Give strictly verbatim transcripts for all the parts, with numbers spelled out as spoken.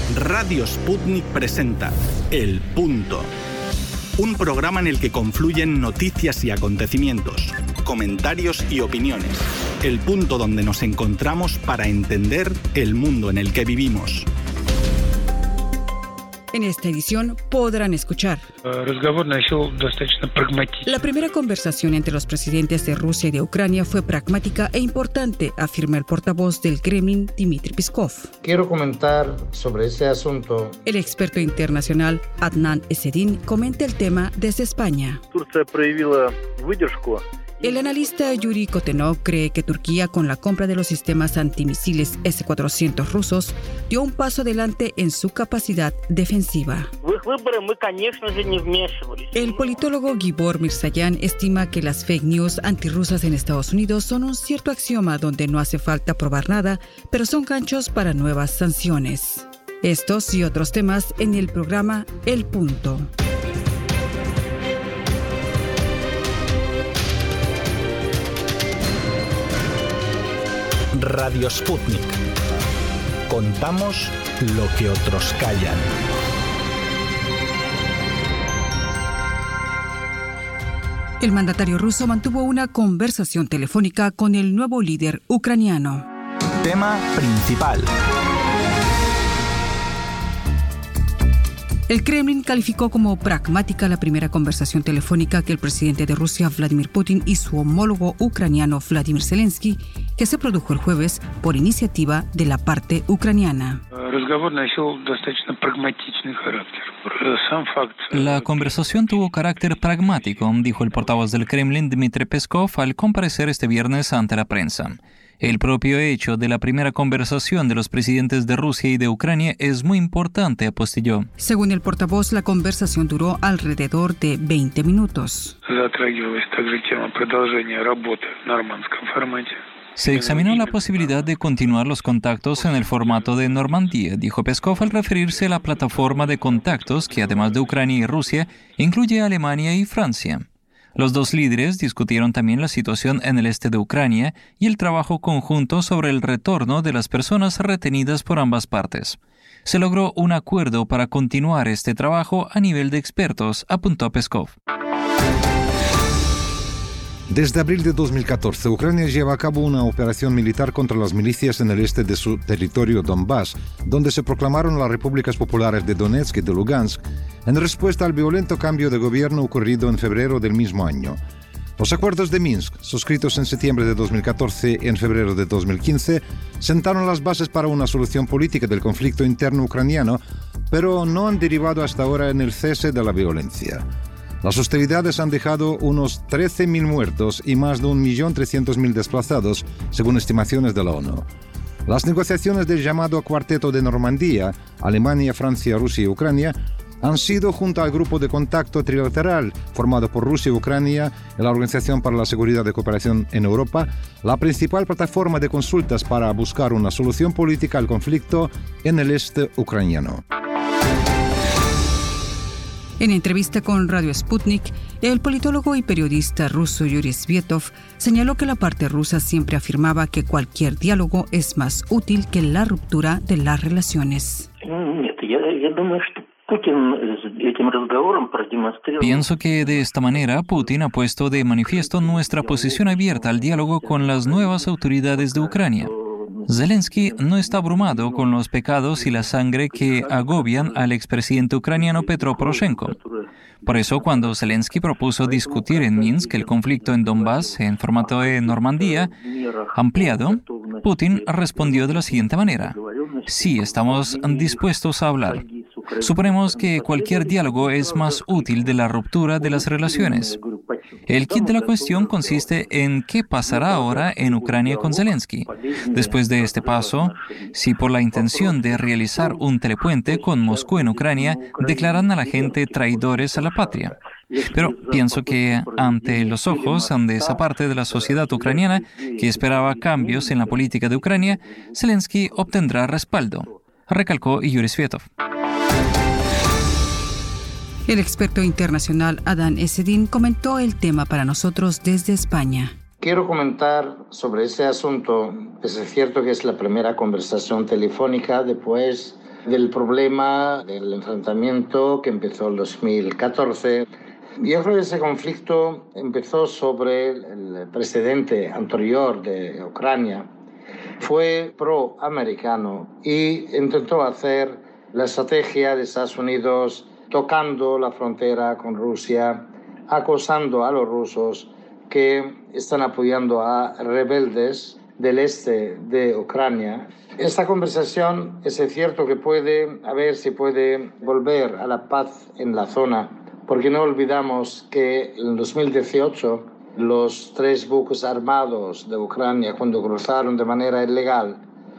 Radio Sputnik presenta El Punto, un programa en el que confluyen noticias y acontecimientos, comentarios y opiniones. El punto donde nos encontramos para entender el mundo en el que vivimos. En esta edición podrán escuchar la primera conversación entre los presidentes de Rusia y de Ucrania fue pragmática e importante, afirma el portavoz del Kremlin, Dmitry Peskov. Quiero comentar sobre ese asunto. El experto internacional Adnan Esedin comenta el tema desde España. El analista Yuri Kotenov cree que Turquía, con la compra de los sistemas antimisiles ese cuatrocientos rusos, dio un paso adelante en su capacidad defensiva. El politólogo Gibor Mirzayan estima que las fake news antirrusas en Estados Unidos son un cierto axioma donde no hace falta probar nada, pero son ganchos para nuevas sanciones. Estos y otros temas en el programa El Punto. Radio Sputnik. Contamos lo que otros callan. El mandatario ruso mantuvo una conversación telefónica con el nuevo líder ucraniano. Tema principal. El Kremlin calificó como pragmática la primera conversación telefónica que el presidente de Rusia, Vladimir Putin, y su homólogo ucraniano, Vladimir Zelensky, que se produjo el jueves por iniciativa de la parte ucraniana. La conversación tuvo carácter pragmático, dijo el portavoz del Kremlin, Dmitry Peskov, al comparecer este viernes ante la prensa. El propio hecho de la primera conversación de los presidentes de Rusia y de Ucrania es muy importante, apostilló. Según el portavoz, la conversación duró alrededor de veinte minutos. Se examinó la posibilidad de continuar los contactos en el formato de Normandía, dijo Peskov al referirse a la plataforma de contactos que, además de Ucrania y Rusia, incluye a Alemania y Francia. Los dos líderes discutieron también la situación en el este de Ucrania y el trabajo conjunto sobre el retorno de las personas retenidas por ambas partes. Se logró un acuerdo para continuar este trabajo a nivel de expertos, apuntó Peskov. Desde abril de dos mil catorce, Ucrania lleva a cabo una operación militar contra las milicias en el este de su territorio Donbass, donde se proclamaron las repúblicas populares de Donetsk y de Lugansk, en respuesta al violento cambio de gobierno ocurrido en febrero del mismo año. Los acuerdos de Minsk, suscritos en septiembre de dos mil catorce y en febrero de dos mil quince, sentaron las bases para una solución política del conflicto interno ucraniano, pero no han derivado hasta ahora en el cese de la violencia. Las hostilidades han dejado unos trece mil muertos y más de un millón trescientos mil desplazados, según estimaciones de la ONU. Las negociaciones del llamado Cuarteto de Normandía, Alemania, Francia, Rusia y Ucrania, han sido, junto al grupo de contacto trilateral formado por Rusia, Ucrania y la Organización para la Seguridad y Cooperación en Europa, la principal plataforma de consultas para buscar una solución política al conflicto en el este ucraniano. En entrevista con Radio Sputnik, el politólogo y periodista ruso Yuri Svietov señaló que la parte rusa siempre afirmaba que cualquier diálogo es más útil que la ruptura de las relaciones. Pienso que de esta manera Putin ha puesto de manifiesto nuestra posición abierta al diálogo con las nuevas autoridades de Ucrania. Zelensky no está abrumado con los pecados y la sangre que agobian al expresidente ucraniano Petro Poroshenko. Por eso, cuando Zelensky propuso discutir en Minsk el conflicto en Donbass en formato de Normandía ampliado, Putin respondió de la siguiente manera: sí, estamos dispuestos a hablar. Suponemos que cualquier diálogo es más útil de la ruptura de las relaciones. El kit de la cuestión consiste en qué pasará ahora en Ucrania con Zelensky. Después de este paso, si por la intención de realizar un telepuente con Moscú en Ucrania declaran a la gente traidores a la patria. Pero pienso que ante los ojos de esa parte de la sociedad ucraniana que esperaba cambios en la política de Ucrania, Zelensky obtendrá respaldo, recalcó Yuri Svietov. El experto internacional Adnan Esedin comentó el tema para nosotros desde España. Quiero comentar sobre ese asunto. Es cierto que es la primera conversación telefónica después del problema del enfrentamiento que empezó en dos mil catorce. Yo creo que ese conflicto empezó sobre el precedente anterior de Ucrania. Fue pro-americano y intentó hacer la estrategia de Estados Unidos tocando la frontera con Rusia, acosando a los rusos que están apoyando a rebeldes del este de Ucrania. Esta conversación es cierto que puede, a ver si puede volver a la paz en la zona, porque no olvidamos que en dos mil dieciocho los tres buques armados de Ucrania, cuando cruzaron de manera ilegal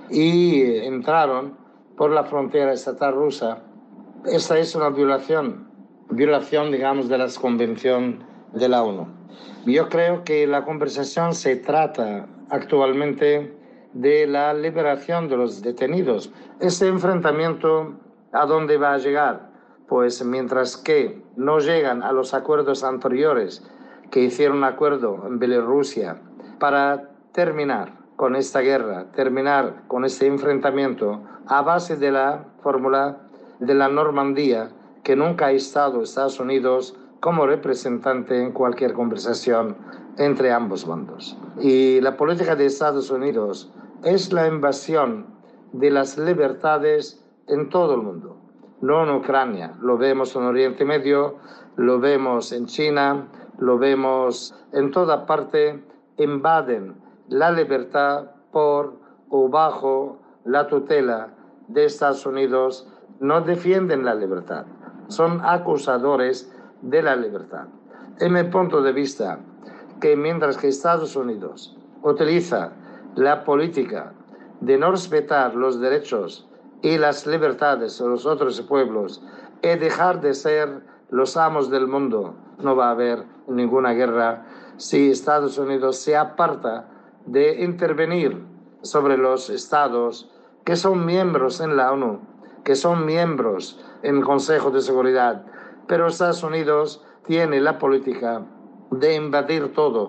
y entraron por la frontera estatal rusa, esta es una violación, violación, digamos, de la Convención de la ONU. Yo creo que la conversación se trata actualmente de la liberación de los detenidos. Este enfrentamiento, ¿a dónde va a llegar? Pues mientras que no llegan a los acuerdos anteriores que hicieron un acuerdo en Bielorrusia para terminar con esta guerra, terminar con este enfrentamiento a base de la fórmula de la Normandía, que nunca ha estado Estados Unidos como representante en cualquier conversación entre ambos bandos. Y la política de Estados Unidos es la invasión de las libertades en todo el mundo, no en Ucrania. Lo vemos en Oriente Medio, lo vemos en China, lo vemos en toda parte. Invaden la libertad por o bajo la tutela de Estados Unidos. No defienden la libertad, son acusadores de la libertad. En mi punto de vista, que mientras que Estados Unidos utiliza la política de no respetar los derechos y las libertades de los otros pueblos y dejar de ser los amos del mundo, no va a haber ninguna guerra si Estados Unidos se aparta de intervenir sobre los estados que son miembros en la ONU, que son miembros en el Consejo de Seguridad. Pero Estados Unidos tiene la política de invadir todo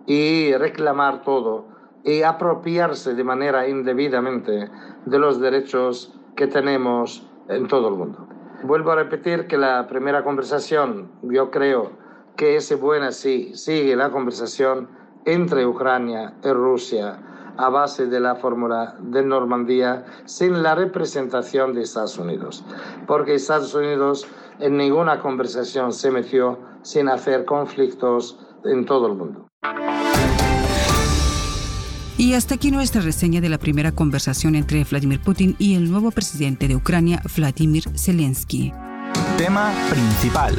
y reclamar todo y apropiarse de manera indebidamente de los derechos que tenemos en todo el mundo. Vuelvo a repetir que la primera conversación, yo creo que es buena si sigue la conversación entre Ucrania y Rusia a base de la fórmula de Normandía sin la representación de Estados Unidos, porque Estados Unidos en ninguna conversación se metió sin hacer conflictos en todo el mundo. Y hasta aquí nuestra reseña de la primera conversación entre Vladimir Putin y el nuevo presidente de Ucrania, Vladimir Zelensky. Tema principal.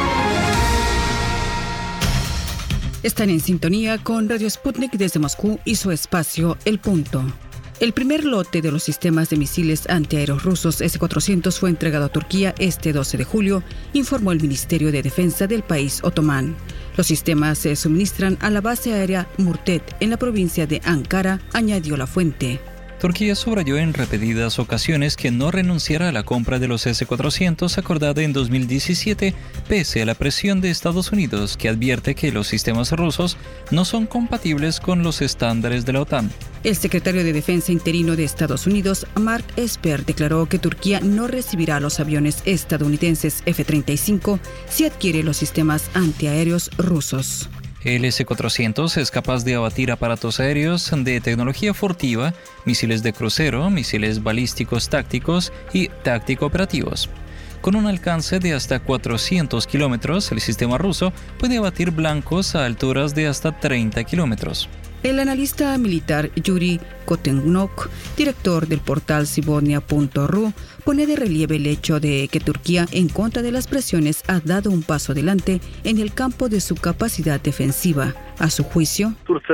Están en sintonía con Radio Sputnik desde Moscú y su espacio El Punto. El primer lote de los sistemas de misiles antiaéreos rusos ese cuatrocientos fue entregado a Turquía este doce de julio, informó el Ministerio de Defensa del país otomán. Los sistemas se suministran a la base aérea Murtet en la provincia de Ankara, añadió la fuente. Turquía subrayó en repetidas ocasiones que no renunciará a la compra de los ese cuatrocientos acordada en dos mil diecisiete, pese a la presión de Estados Unidos, que advierte que los sistemas rusos no son compatibles con los estándares de la OTAN. El secretario de Defensa interino de Estados Unidos, Mark Esper, declaró que Turquía no recibirá los aviones estadounidenses F treinta y cinco si adquiere los sistemas antiaéreos rusos. El ese cuatrocientos es capaz de abatir aparatos aéreos de tecnología furtiva, misiles de crucero, misiles balísticos tácticos y táctico-operativos. Con un alcance de hasta cuatrocientos kilómetros, el sistema ruso puede abatir blancos a alturas de hasta treinta kilómetros. El analista militar Yuri Kotenok, director del portal Sibonia punto ru, pone de relieve el hecho de que Turquía, en contra de las presiones, ha dado un paso adelante en el campo de su capacidad defensiva. A su juicio,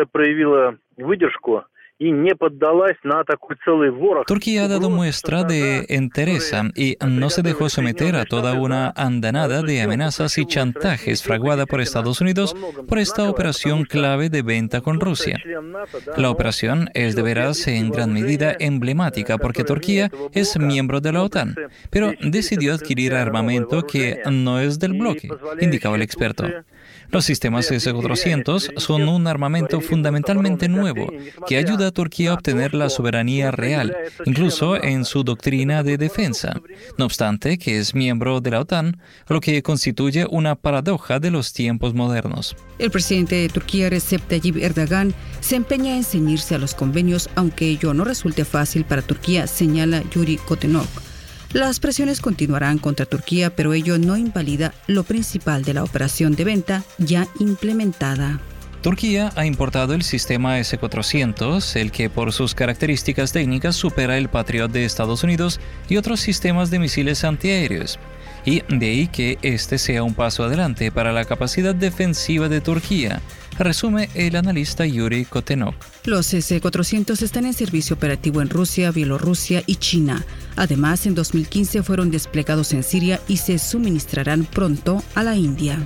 Turquía ha dado muestra de entereza y no se dejó someter a toda una andanada de amenazas y chantajes fraguada por Estados Unidos por esta operación clave de venta con Rusia. La operación es de veras en gran medida emblemática porque Turquía es miembro de la OTAN, pero decidió adquirir armamento que no es del bloque, indicaba el experto. Los sistemas ese cuatrocientos son un armamento fundamentalmente nuevo que ayuda ayuda a Turquía a obtener la soberanía real, incluso en su doctrina de defensa, no obstante que es miembro de la OTAN, lo que constituye una paradoja de los tiempos modernos. El presidente de Turquía, Recep Tayyip Erdogan, se empeña en ceñirse a los convenios, aunque ello no resulte fácil para Turquía, señala Yuri Kotenok. Las presiones continuarán contra Turquía, pero ello no invalida lo principal de la operación de venta ya implementada. Turquía ha importado el sistema ese cuatrocientos, el que por sus características técnicas supera el Patriot de Estados Unidos y otros sistemas de misiles antiaéreos. Y de ahí que este sea un paso adelante para la capacidad defensiva de Turquía, resume el analista Yuri Kotenok. Los ese cuatrocientos están en servicio operativo en Rusia, Bielorrusia y China. Además, en dos mil quince fueron desplegados en Siria y se suministrarán pronto a la India.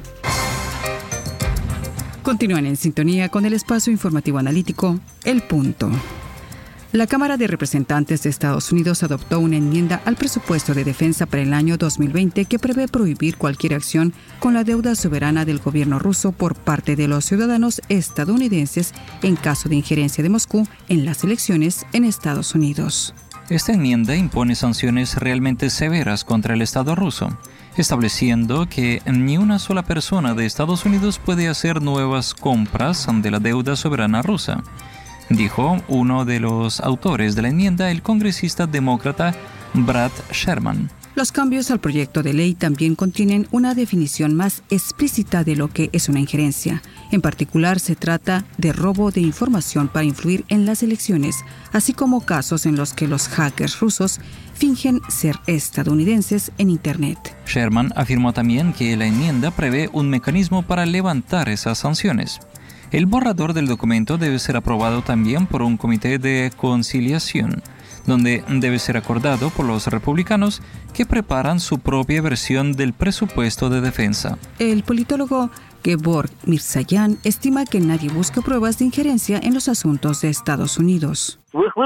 Continúan en sintonía con el espacio informativo analítico El Punto. La Cámara de Representantes de Estados Unidos adoptó una enmienda al presupuesto de defensa para el año dos mil veinte que prevé prohibir cualquier acción con la deuda soberana del gobierno ruso por parte de los ciudadanos estadounidenses en caso de injerencia de Moscú en las elecciones en Estados Unidos. Esta enmienda impone sanciones realmente severas contra el Estado ruso, estableciendo que ni una sola persona de Estados Unidos puede hacer nuevas compras de la deuda soberana rusa, dijo uno de los autores de la enmienda, el congresista demócrata Brad Sherman. Los cambios al proyecto de ley también contienen una definición más explícita de lo que es una injerencia. En particular, se trata de robo de información para influir en las elecciones, así como casos en los que los hackers rusos fingen ser estadounidenses en Internet. Sherman afirmó también que la enmienda prevé un mecanismo para levantar esas sanciones. El borrador del documento debe ser aprobado también por un comité de conciliación, donde debe ser acordado por los republicanos que preparan su propia versión del presupuesto de defensa. El politólogo Gevorg Mirzayan estima que nadie busca pruebas de injerencia en los asuntos de Estados Unidos.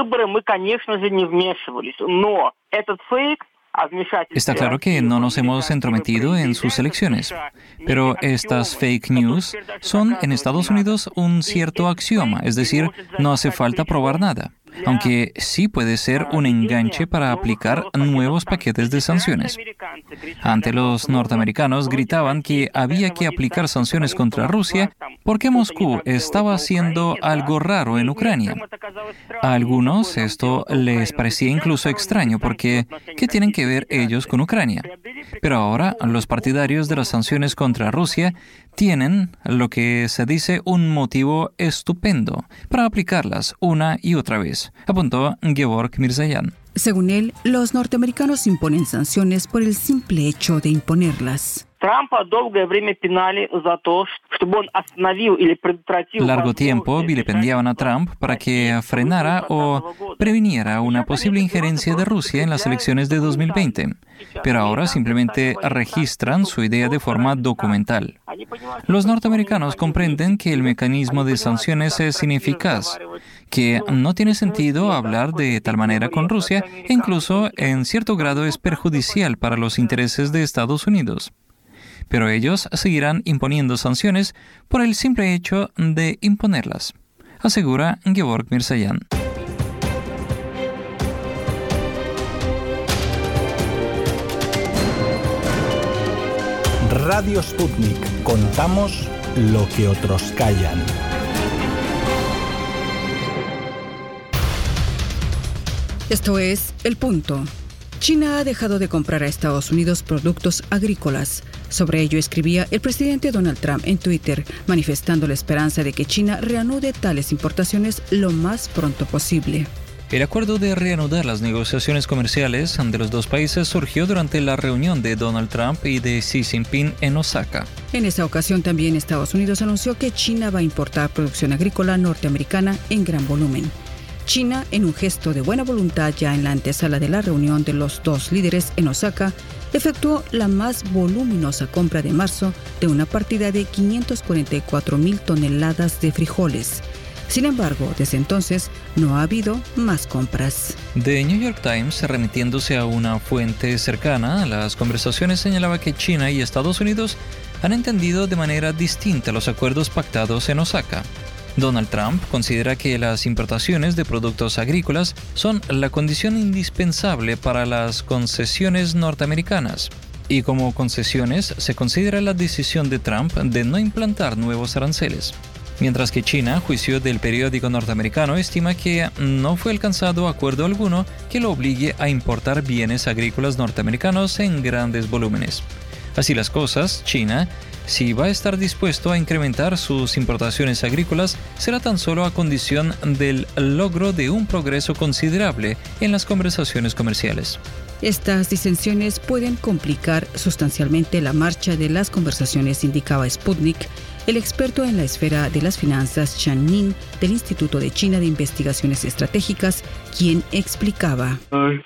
Está claro que no nos hemos entrometido en sus elecciones, pero estas fake news son en Estados Unidos un cierto axioma, es decir, no hace falta probar nada, aunque sí puede ser un enganche para aplicar nuevos paquetes de sanciones. Antes los norteamericanos gritaban que había que aplicar sanciones contra Rusia porque Moscú estaba haciendo algo raro en Ucrania. A algunos esto les parecía incluso extraño porque ¿qué tienen que ver ellos con Ucrania? Pero ahora los partidarios de las sanciones contra Rusia tienen lo que se dice un motivo estupendo para aplicarlas una y otra vez, apuntó Gevorg Mirzayan. Según él, los norteamericanos imponen sanciones por el simple hecho de imponerlas. Largo tiempo vilipendiaban a Trump para que frenara o previniera una posible injerencia de Rusia en las elecciones de dos mil veinte, pero ahora simplemente registran su idea de forma documental. Los norteamericanos comprenden que el mecanismo de sanciones es ineficaz, que no tiene sentido hablar de tal manera con Rusia e incluso en cierto grado es perjudicial para los intereses de Estados Unidos. Pero ellos seguirán imponiendo sanciones por el simple hecho de imponerlas, asegura Gevorg Mirzayan. Radio Sputnik. Contamos lo que otros callan. Esto es El Punto. China ha dejado de comprar a Estados Unidos productos agrícolas. Sobre ello escribía el presidente Donald Trump en Twitter, manifestando la esperanza de que China reanude tales importaciones lo más pronto posible. El acuerdo de reanudar las negociaciones comerciales de los dos países surgió durante la reunión de Donald Trump y de Xi Jinping en Osaka. En esa ocasión también Estados Unidos anunció que China va a importar producción agrícola norteamericana en gran volumen. China, en un gesto de buena voluntad ya en la antesala de la reunión de los dos líderes en Osaka, efectuó la más voluminosa compra de marzo de una partida de quinientas cuarenta y cuatro mil toneladas de frijoles. Sin embargo, desde entonces no ha habido más compras. The New York Times, remitiéndose a una fuente cercana a las conversaciones, señalaba que China y Estados Unidos han entendido de manera distinta los acuerdos pactados en Osaka. Donald Trump considera que las importaciones de productos agrícolas son la condición indispensable para las concesiones norteamericanas. Y como concesiones se considera la decisión de Trump de no implantar nuevos aranceles. Mientras que China, a juicio del periódico norteamericano, estima que no fue alcanzado acuerdo alguno que lo obligue a importar bienes agrícolas norteamericanos en grandes volúmenes. Así las cosas, China, si va a estar dispuesto a incrementar sus importaciones agrícolas, será tan solo a condición del logro de un progreso considerable en las conversaciones comerciales. Estas disensiones pueden complicar sustancialmente la marcha de las conversaciones, indicaba Sputnik, el experto en la esfera de las finanzas Chan Ning del Instituto de China de Investigaciones Estratégicas, quien explicaba.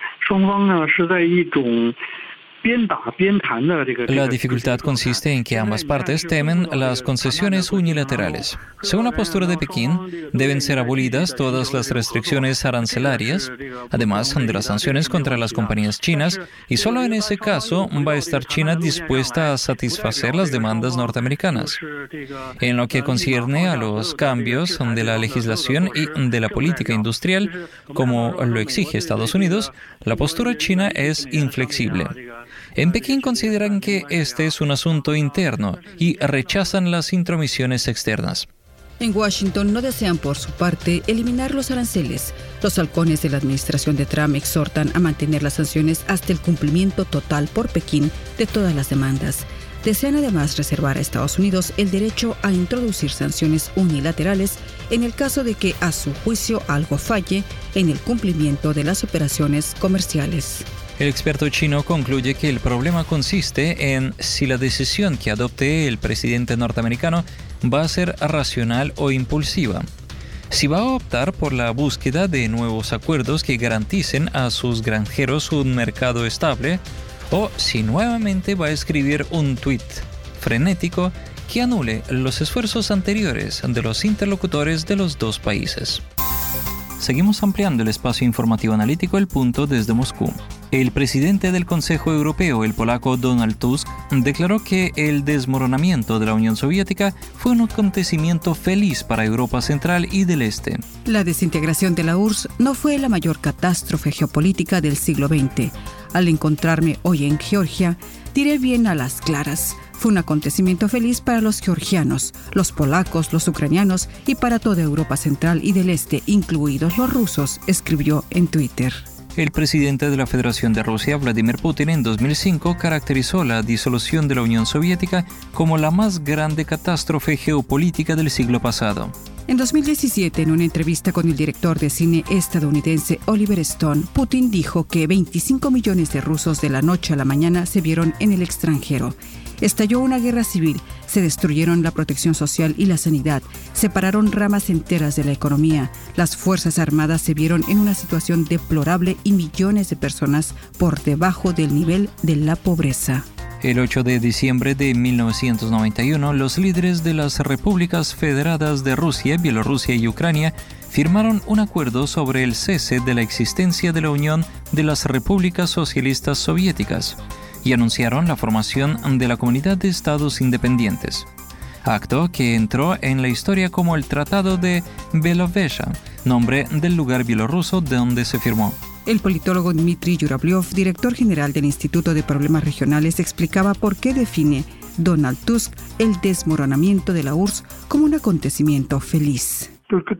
La dificultad consiste en que ambas partes temen las concesiones unilaterales. Según la postura de Pekín, deben ser abolidas todas las restricciones arancelarias, además de las sanciones contra las compañías chinas, y solo en ese caso va a estar China dispuesta a satisfacer las demandas norteamericanas. En lo que concierne a los cambios de la legislación y de la política industrial, como lo exige Estados Unidos, la postura china es inflexible. En Pekín consideran que este es un asunto interno y rechazan las intromisiones externas. En Washington no desean por su parte eliminar los aranceles. Los halcones de la administración de Trump exhortan a mantener las sanciones hasta el cumplimiento total por Pekín de todas las demandas. Desean además reservar a Estados Unidos el derecho a introducir sanciones unilaterales en el caso de que, a su juicio, algo falle en el cumplimiento de las operaciones comerciales. El experto chino concluye que el problema consiste en si la decisión que adopte el presidente norteamericano va a ser racional o impulsiva. Si va a optar por la búsqueda de nuevos acuerdos que garanticen a sus granjeros un mercado estable, o si nuevamente va a escribir un tuit frenético que anule los esfuerzos anteriores de los interlocutores de los dos países. Seguimos ampliando el espacio informativo analítico El Punto desde Moscú. El presidente del Consejo Europeo, el polaco Donald Tusk, declaró que el desmoronamiento de la Unión Soviética fue un acontecimiento feliz para Europa Central y del Este. La desintegración de la U R S S no fue la mayor catástrofe geopolítica del siglo veinte. Al encontrarme hoy en Georgia, diré bien a las claras. Fue un acontecimiento feliz para los georgianos, los polacos, los ucranianos y para toda Europa Central y del Este, incluidos los rusos, escribió en Twitter. El presidente de la Federación de Rusia, Vladimir Putin, en dos mil cinco caracterizó la disolución de la Unión Soviética como la más grande catástrofe geopolítica del siglo pasado. En dos mil diecisiete, en una entrevista con el director de cine estadounidense Oliver Stone, Putin dijo que veinticinco millones de rusos de la noche a la mañana se vieron en el extranjero. Estalló una guerra civil, se destruyeron la protección social y la sanidad, separaron ramas enteras de la economía, las Fuerzas Armadas se vieron en una situación deplorable y millones de personas por debajo del nivel de la pobreza. El ocho de diciembre de mil novecientos noventa y uno, los líderes de las repúblicas federadas de Rusia, Bielorrusia y Ucrania firmaron un acuerdo sobre el cese de la existencia de la Unión de las Repúblicas Socialistas Soviéticas y anunciaron la formación de la Comunidad de Estados Independientes, acto que entró en la historia como el Tratado de Belovezha, nombre del lugar bielorruso donde se firmó. El politólogo Dmitry Yurabliov, director general del Instituto de Problemas Regionales, explicaba por qué define Donald Tusk el desmoronamiento de la U R S S como un acontecimiento feliz.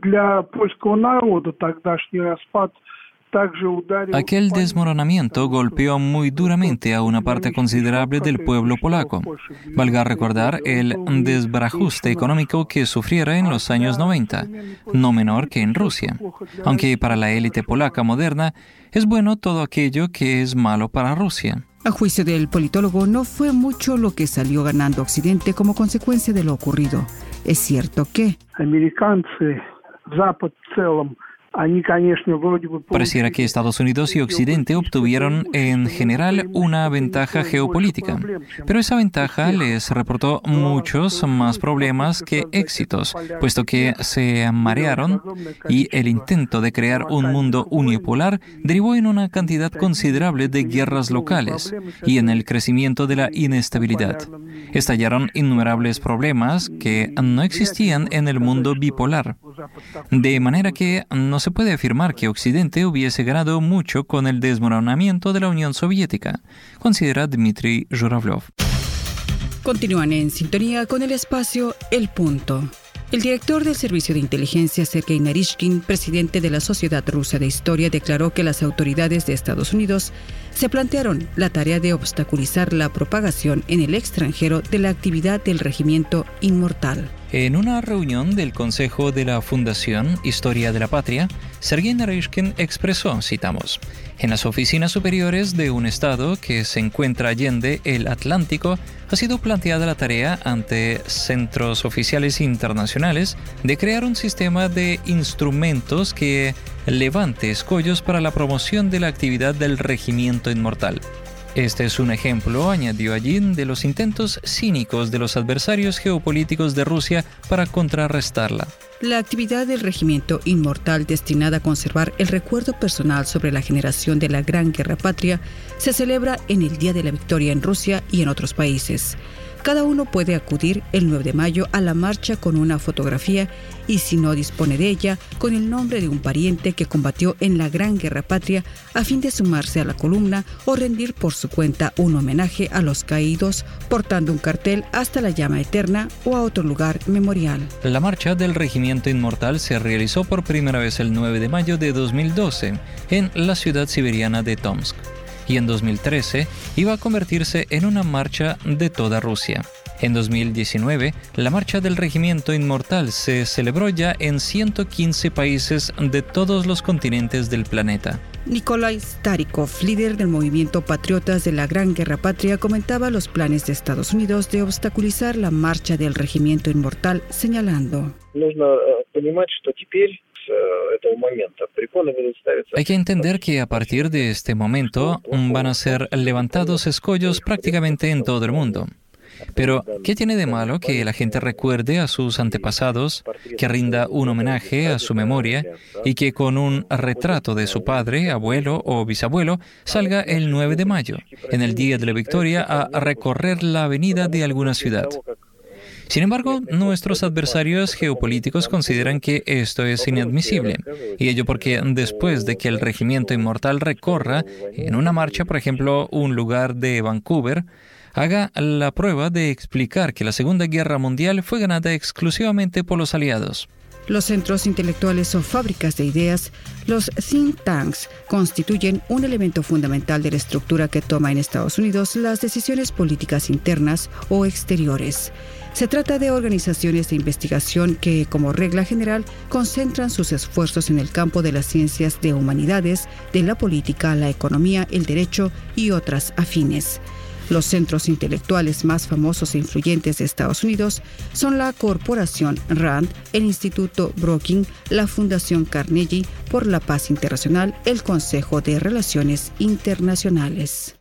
Aquel desmoronamiento golpeó muy duramente a una parte considerable del pueblo polaco. Valga recordar el desbarajuste económico que sufriera en los años noventa, no menor que en Rusia. Aunque para la élite polaca moderna es bueno todo aquello que es malo para Rusia. A juicio del politólogo, no fue mucho lo que salió ganando Occidente como consecuencia de lo ocurrido. Es cierto que Pareciera que Estados Unidos y Occidente obtuvieron en general una ventaja geopolítica, pero esa ventaja les reportó muchos más problemas que éxitos, puesto que se marearon y el intento de crear un mundo unipolar derivó en una cantidad considerable de guerras locales y en el crecimiento de la inestabilidad. Estallaron innumerables problemas que no existían en el mundo bipolar, de manera que no se puede afirmar que Occidente hubiese ganado mucho con el desmoronamiento de la Unión Soviética, considera Dmitry Zhuravlev. Continúan en sintonía con el espacio El Punto. El director del Servicio de Inteligencia, Sergei Narishkin, presidente de la Sociedad Rusa de Historia, declaró que las autoridades de Estados Unidos se plantearon la tarea de obstaculizar la propagación en el extranjero de la actividad del regimiento inmortal. En una reunión del Consejo de la Fundación Historia de la Patria, Sergei Narishkin expresó, citamos, «En las oficinas superiores de un Estado que se encuentra allende el Atlántico, ha sido planteada la tarea ante centros oficiales internacionales de crear un sistema de instrumentos que levante escollos para la promoción de la actividad del regimiento inmortal». Este es un ejemplo, añadió allí, de los intentos cínicos de los adversarios geopolíticos de Rusia para contrarrestarla. La actividad del regimiento inmortal destinada a conservar el recuerdo personal sobre la generación de la Gran Guerra Patria se celebra en el Día de la Victoria en Rusia y en otros países. Cada uno puede acudir el nueve de mayo a la marcha con una fotografía y, si no dispone de ella, con el nombre de un pariente que combatió en la Gran Guerra Patria a fin de sumarse a la columna o rendir por su cuenta un homenaje a los caídos portando un cartel hasta la llama eterna o a otro lugar memorial. La marcha del Regimiento Inmortal se realizó por primera vez el nueve de mayo de dos mil doce en la ciudad siberiana de Tomsk. Y en dos mil trece iba a convertirse en una marcha de toda Rusia. En dos mil diecinueve, la marcha del Regimiento Inmortal se celebró ya en ciento quince países de todos los continentes del planeta. Nikolai Starikov, líder del movimiento Patriotas de la Gran Guerra Patria, comentaba los planes de Estados Unidos de obstaculizar la marcha del Regimiento Inmortal, señalando: hay que entender que a partir de este momento van a ser levantados escollos prácticamente en todo el mundo. Pero, ¿qué tiene de malo que la gente recuerde a sus antepasados, que rinda un homenaje a su memoria y que con un retrato de su padre, abuelo o bisabuelo salga el nueve de mayo, en el Día de la Victoria, a recorrer la avenida de alguna ciudad? Sin embargo, nuestros adversarios geopolíticos consideran que esto es inadmisible, y ello porque después de que el Regimiento Inmortal recorra en una marcha, por ejemplo, un lugar de Vancouver, haga la prueba de explicar que la Segunda Guerra Mundial fue ganada exclusivamente por los aliados. Los centros intelectuales o fábricas de ideas, los think tanks, constituyen un elemento fundamental de la estructura que toma en Estados Unidos las decisiones políticas internas o exteriores. Se trata de organizaciones de investigación que, como regla general, concentran sus esfuerzos en el campo de las ciencias de humanidades, de la política, la economía, el derecho y otras afines. Los centros intelectuales más famosos e influyentes de Estados Unidos son la Corporación Rand, el Instituto Brookings, la Fundación Carnegie por la Paz Internacional, el Consejo de Relaciones Internacionales.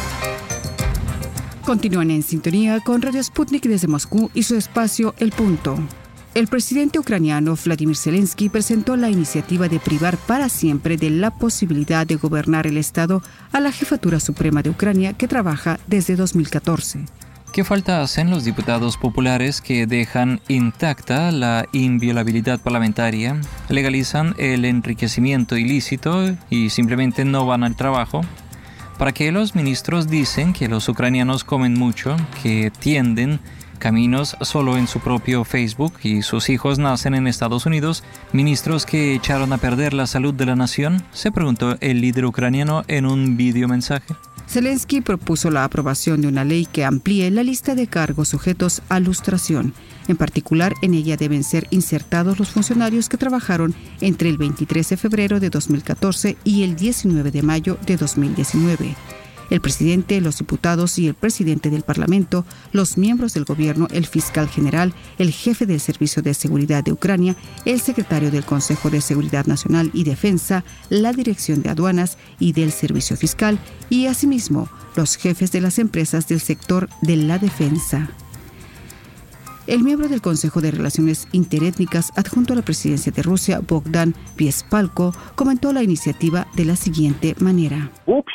Continúan en sintonía con Radio Sputnik desde Moscú y su espacio El Punto. El presidente ucraniano Vladimir Zelensky presentó la iniciativa de privar para siempre de la posibilidad de gobernar el Estado a la Jefatura Suprema de Ucrania, que trabaja desde dos mil catorce. ¿Qué falta hacen los diputados populares que dejan intacta la inviolabilidad parlamentaria, legalizan el enriquecimiento ilícito y simplemente no van al trabajo? ¿Para qué los ministros dicen que los ucranianos comen mucho, que tienden caminos solo en su propio Facebook y sus hijos nacen en Estados Unidos, ministros que echaron a perder la salud de la nación? Se preguntó el líder ucraniano en un videomensaje. Zelensky propuso la aprobación de una ley que amplíe la lista de cargos sujetos a lustración. En particular, en ella deben ser insertados los funcionarios que trabajaron entre el veintitrés de febrero de dos mil catorce y el diecinueve de mayo de dos mil diecinueve. El presidente, los diputados y el presidente del Parlamento, los miembros del gobierno, el fiscal general, el jefe del Servicio de Seguridad de Ucrania, el secretario del Consejo de Seguridad Nacional y Defensa, la Dirección de Aduanas y del Servicio Fiscal y, asimismo, los jefes de las empresas del sector de la defensa. El miembro del Consejo de Relaciones Interétnicas adjunto a la presidencia de Rusia, Bogdan Bespalko, comentó la iniciativa de la siguiente manera.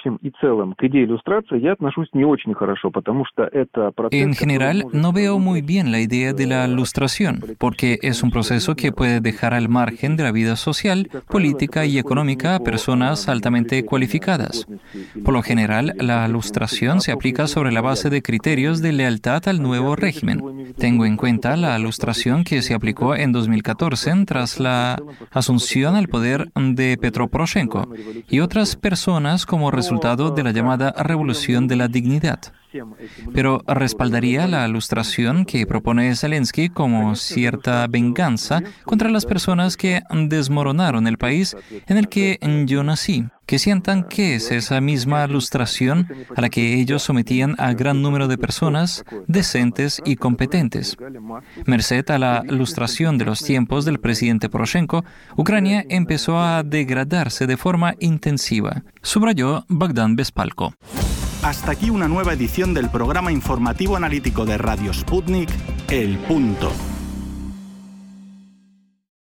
En general, no veo muy bien la idea de la lustración, porque es un proceso que puede dejar al margen de la vida social, política y económica a personas altamente cualificadas. Por lo general, la lustración se aplica sobre la base de criterios de lealtad al nuevo régimen. Tengo en cuenta la lustración que se aplicó en dos mil catorce tras la asunción al poder de Petro Poroshenko y otras personas como resultado de la llamada Revolución de la Dignidad. Pero respaldaría la lustración que propone Zelensky como cierta venganza contra las personas que desmoronaron el país en el que yo nací, que sientan que es esa misma lustración a la que ellos sometían a gran número de personas decentes y competentes. Merced a la lustración de los tiempos del presidente Poroshenko, Ucrania empezó a degradarse de forma intensiva, subrayó Bogdan Bespalko. Hasta aquí una nueva edición del programa informativo analítico de Radio Sputnik, El Punto.